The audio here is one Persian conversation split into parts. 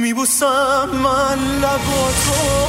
میبوسم من لباتو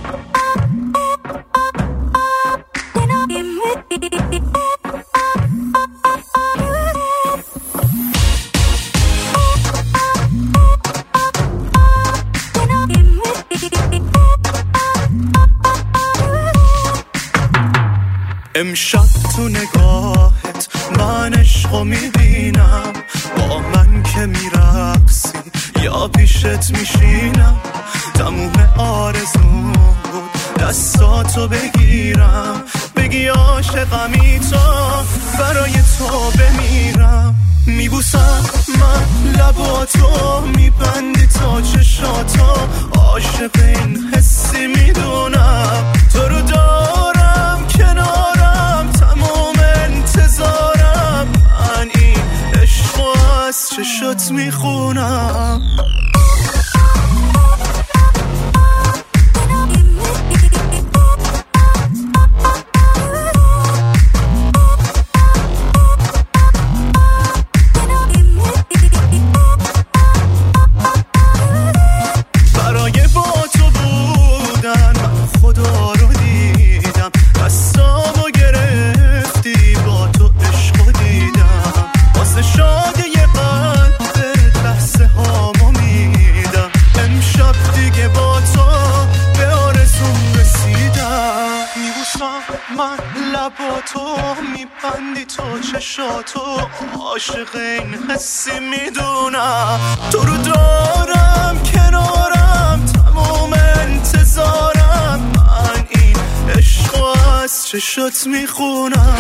امشب تو نگاهت من عشقو میبینم، با من که میرقصی یا پیشت میشینم. تموم آرزوم بود دستاتو بگیرم، بگی عاشقمی تا برای تو بمیرم. میبوسم من لباتو، میبندی تا چشاتو، عاشق این حسی میدونم. تو رو دارم کنارم، تمام انتظارم، من این عشقو از چشات میخونم. من لباتو، میبندی تو چشاتو، عاشق این حسی میدونم. تو رو دارم کنارم، تمام انتظارم، من این عشقو از چشات میخونم.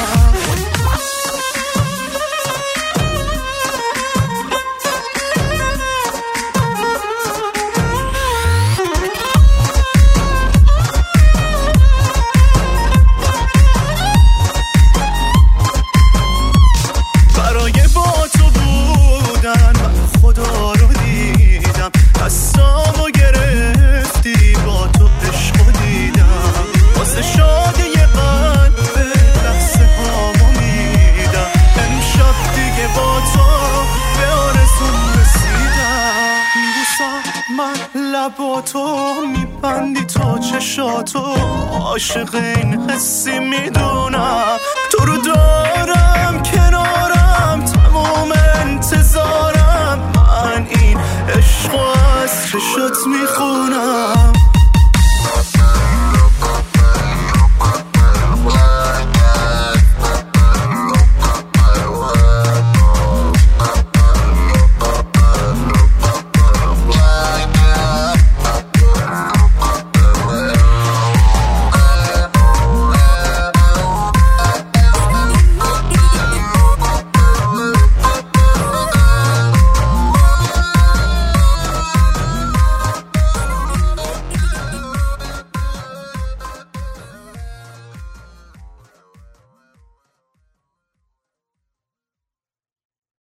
دستامو گرفتی با تو عشقو دیدم، واسه شادی قلب لحظه هامو میدم. امشب دیگه با تو به آرزوم رسیدم. میبوسم من لباتو، میبندی تا چشاتو، عاشق این حسی میدونم. تو رو دارم کنارم، تمام انتظارم، من این عشقو از چشات میخونم.